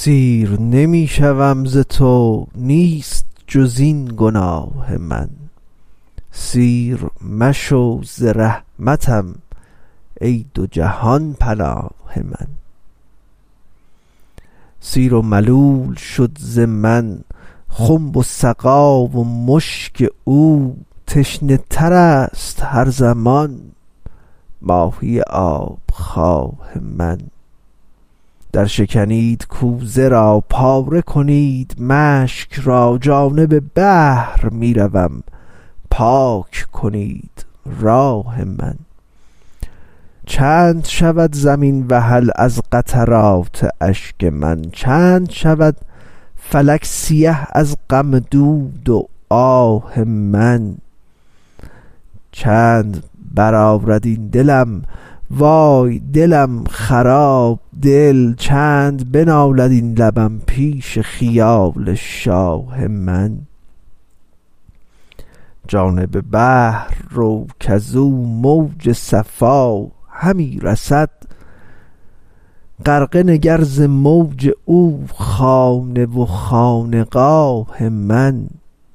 سیر نمی شوم ز تو نیست جز این گناه من. سیر مشو ز رحمتم ای دو جهان پناه من. سیر و ملول شد ز من خنب و سقا و مشک او. تشنه تر است هر زمان ماهی آبخواه من. در شکنید کوزه را پاره کنید مشک را. جانب بحر می روم پاک کنید راه من. چند شود زمین وحل از قطرات اشک من. چند شود فلک سیه از غم دود و آه من. چند برآرد این دلم وای دلم خراب دل. چند بنالد این لبم پیش خیال شاه من. جانب بحر رو کزو موج صفا همی رسد. غرقه نگر ز موج او خانه و خانقاه من.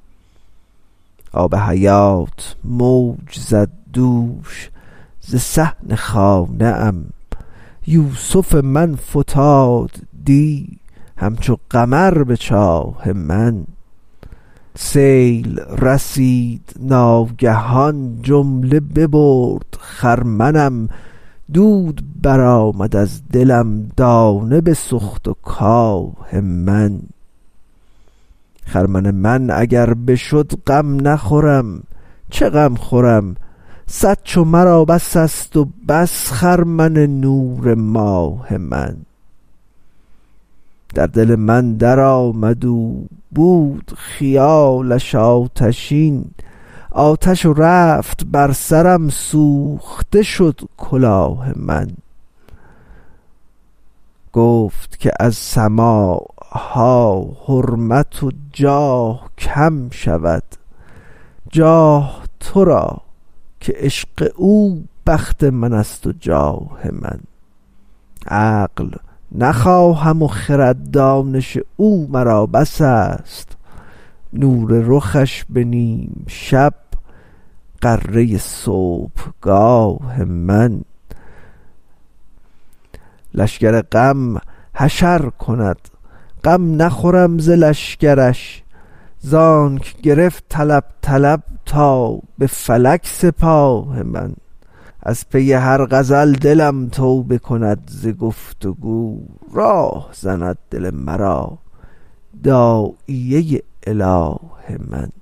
آب حیات موج زد دوش ز صحن خانه ام. یوسف من فتاد دی همچو قمر به چاه من. سیل رسید ناگهان جمله ببرد خرمنم. دود برآمد از دلم دانه بسوخت و کاه من. خرمن من اگر بشد غم نخورم چه غم خورم. صد چو مرا بس است و بس خرمن نور ماه من. در دل من درآمد او بود خیالش آتشین. آتش و رفت بر سرم سوخته شد کلاه من. گفت که از سماع ها حرمت و جاه کم شود. جاه تو را که عشق او بخت من است و جاه من. عقل نخواهم و خرد دانش او مرا بس است. نور رخش به نیم شب غره صبحگاه من. لشکر غم حشر کند غم نخورم ز لشکرش. زانک گرفت طلب طلب تا به فلک سپاه من. از پی هر غزل دلم توبه کند ز گفت و گو. راه زند دل مرا داعیه اله من.